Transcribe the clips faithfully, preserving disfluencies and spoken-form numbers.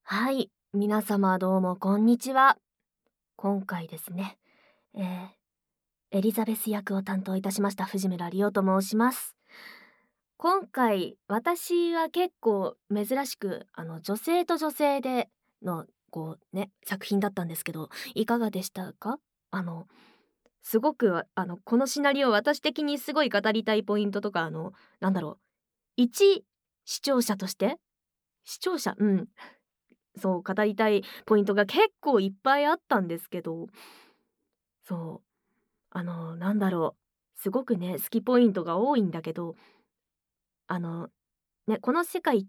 はい、皆様どうもこんにちは。今回ですね、えー、エリザベス役を担当いたしました藤村理央と申します。今回私は結構珍しくあの女性と女性でのこうね作品だったんですけど、いかがでしたか？あのすごくあのこのシナリオ、私的にすごい語りたいポイントとか、あのなんだろう、一視聴者として視聴者うんそう語りたいポイントが結構いっぱいあったんですけど、そうあのなんだろう、すごくね好きポイントが多いんだけど、あのねこの世界って、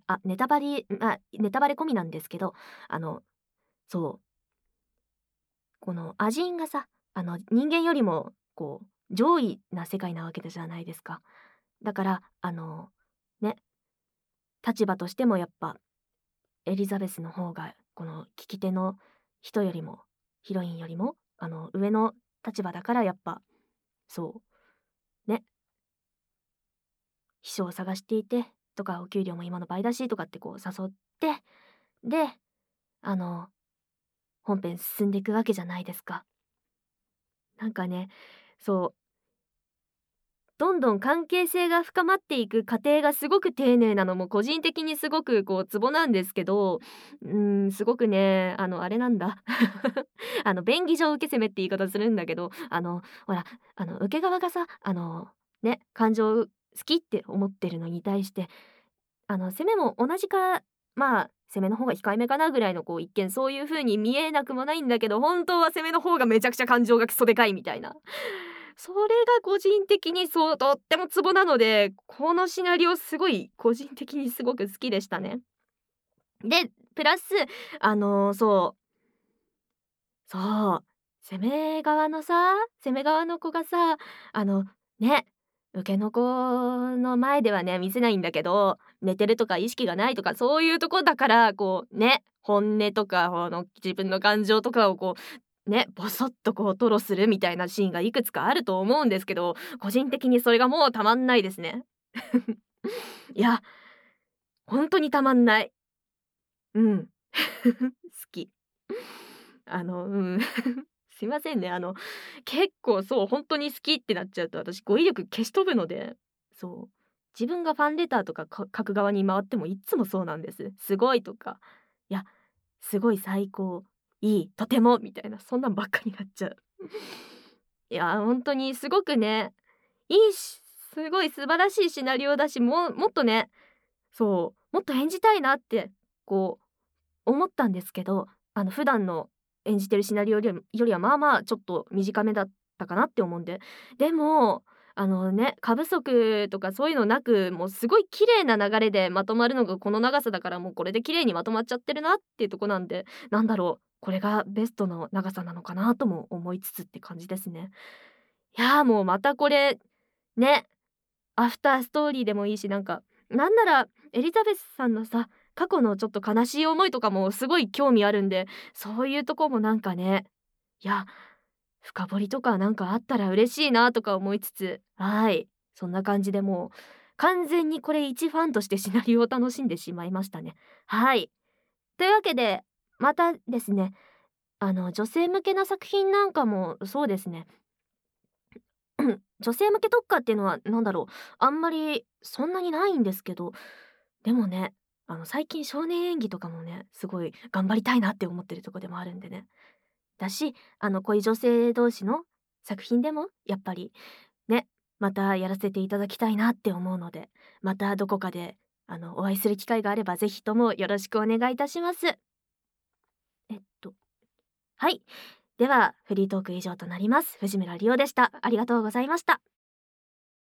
あネタバレあネタバレ込みなんですけど、あのそうこのアジンがさ、あの人間よりもこう上位な世界なわけじゃないですか。だからあのね立場としてもやっぱエリザベスの方がこの聞き手の人よりもヒロインよりもあの上の立場だから、やっぱそうね、秘書を探していてとか、お給料も今の倍だしとかってこう誘って、であの本編進んでいくわけじゃないですか。なんかね、そうどんどん関係性が深まっていく過程がすごく丁寧なのも個人的にすごくこうツボなんですけど、うーん、すごくね、あのあれなんだ。あの便宜上受け攻めって言い方するんだけど、あのほら、あの受け側がさ、あのね、感情好きって思ってるのに対して、あの攻めも同じか、まあ攻めの方が控えめかなぐらいの、こう一見そういう風に見えなくもないんだけど、本当は攻めの方がめちゃくちゃ感情がクソでかいみたいな。それが個人的にそうとってもツボなので、このシナリオすごい個人的にすごく好きでしたね。で、プラスあのそうそう、攻め側のさ攻め側の子がさ、あのね、受けの子の前ではね見せないんだけど、寝てるとか意識がないとかそういうとこだから、こうね、本音とかあの自分の感情とかをこうねボソッとこう吐露するみたいなシーンがいくつかあると思うんですけど、個人的にそれがもうたまんないですね。いや、本当にたまんない。うん。好き。あの、うん。すいませんね。あの、結構そう、本当に好きってなっちゃうと、私語彙力消し飛ぶので、そう。自分がファンレターとかか書く側に回ってもいっつもそうなんです。すごいとか、いや、すごい最高、いい、とてもみたいな、そんなんばっかになっちゃう。いや、本当にすごくね、いいしすごい素晴らしいシナリオだし、もうもっとね、そう、もっと演じたいなって、こう思ったんですけど、あの普段の演じてるシナリオよりはよりはまあまあちょっと短めだったかなって思うんで、でもあのね、過不足とかそういうのなく、もうすごい綺麗な流れでまとまるのがこの長さだから、もうこれで綺麗にまとまっちゃってるなっていうとこなんで、なんだろう、これがベストの長さなのかなとも思いつつって感じですね。いやー、もうまたこれね、アフターストーリーでもいいし、なんかなんならエリザベスさんのさ過去のちょっと悲しい思いとかもすごい興味あるんで、そういうとこもなんかね、いや、深掘りとかなんかあったら嬉しいなとか思いつつ、はい、そんな感じでもう完全にこれ一ファンとしてシナリオを楽しんでしまいましたね。はい。というわけで、またですね、あの女性向けな作品なんかもそうですね。女性向け特化っていうのは何だろう、あんまりそんなにないんですけど、でもね、あの最近少年演技とかもね、すごい頑張りたいなって思ってるとこでもあるんでね。だし、あのこういう女性同士の作品でもやっぱりね、またやらせていただきたいなって思うので、またどこかであのお会いする機会があればぜひともよろしくお願いいたします。えっと、はい。ではフリートーク以上となります。藤村理央でした。ありがとうございました。